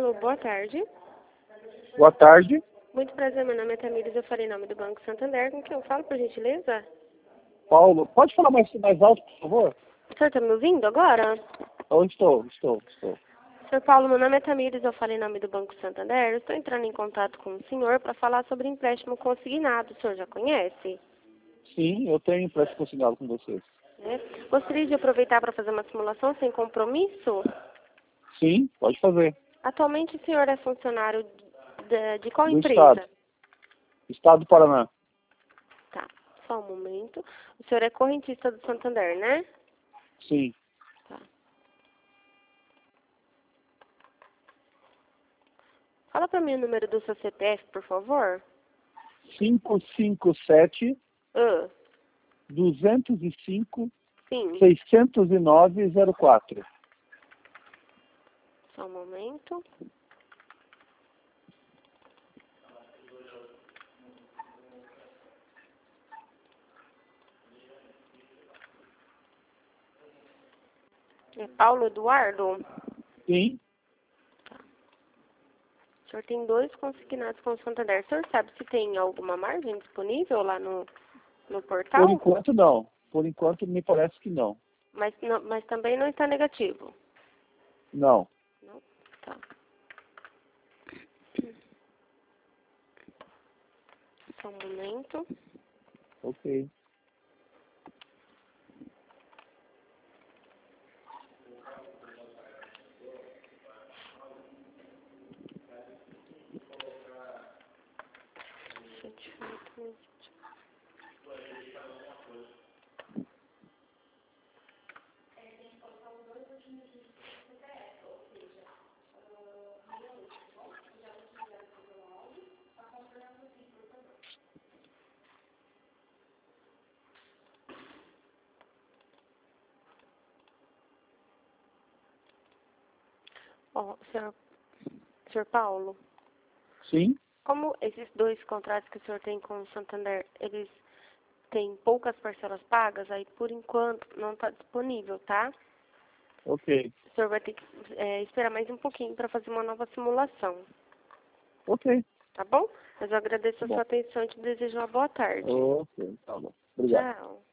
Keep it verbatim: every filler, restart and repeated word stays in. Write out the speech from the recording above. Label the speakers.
Speaker 1: Alô, boa tarde.
Speaker 2: Boa tarde.
Speaker 1: Muito prazer, meu nome é Tamires, eu falei em nome do Banco Santander. Com quem eu falo, por gentileza?
Speaker 2: Paulo, pode falar mais, mais alto, por favor?
Speaker 1: O senhor está me ouvindo agora?
Speaker 2: Onde estou? Estou, estou.
Speaker 1: Senhor Paulo, meu nome é Tamires, eu falei em nome do Banco Santander. Eu estou entrando em contato com o senhor para falar sobre empréstimo consignado. O senhor já conhece?
Speaker 2: Sim, eu tenho empréstimo consignado com vocês.
Speaker 1: É. Gostaria de aproveitar para fazer uma simulação sem compromisso?
Speaker 2: Sim, pode fazer.
Speaker 1: Atualmente o senhor é funcionário de, de qual
Speaker 2: Do
Speaker 1: empresa?
Speaker 2: Estado. Estado do Paraná.
Speaker 1: Tá, só um momento. O senhor é correntista do Santander, né?
Speaker 2: Sim.
Speaker 1: Tá. Fala para mim o número do seu C P F, por favor.
Speaker 2: cinco cinco sete,
Speaker 1: Ah,
Speaker 2: duzentos e cinco,
Speaker 1: sim,
Speaker 2: seiscentos e nove, zero quatro.
Speaker 1: só um momento. É Paulo Eduardo?
Speaker 2: Sim.
Speaker 1: O senhor tem dois consignados com o Santander. O senhor sabe se tem alguma margem disponível lá no, no portal?
Speaker 2: Por enquanto não. Por enquanto me parece que não.
Speaker 1: Mas, não, mas também não está negativo?
Speaker 2: Não.
Speaker 1: Não? Tá. Só um momento.
Speaker 2: Ok.
Speaker 1: Ó, senhor, senhor Paulo,
Speaker 2: Sim.
Speaker 1: como esses dois contratos que o senhor tem com o Santander, eles têm poucas parcelas pagas, aí por enquanto não está disponível, tá?
Speaker 2: Ok.
Speaker 1: O senhor vai ter que é, esperar mais um pouquinho para fazer uma nova simulação,
Speaker 2: Ok.
Speaker 1: tá bom? Mas eu agradeço a
Speaker 2: Bom.
Speaker 1: sua atenção e te desejo uma boa tarde.
Speaker 2: Ok, tá bom. Obrigado.
Speaker 1: Tchau.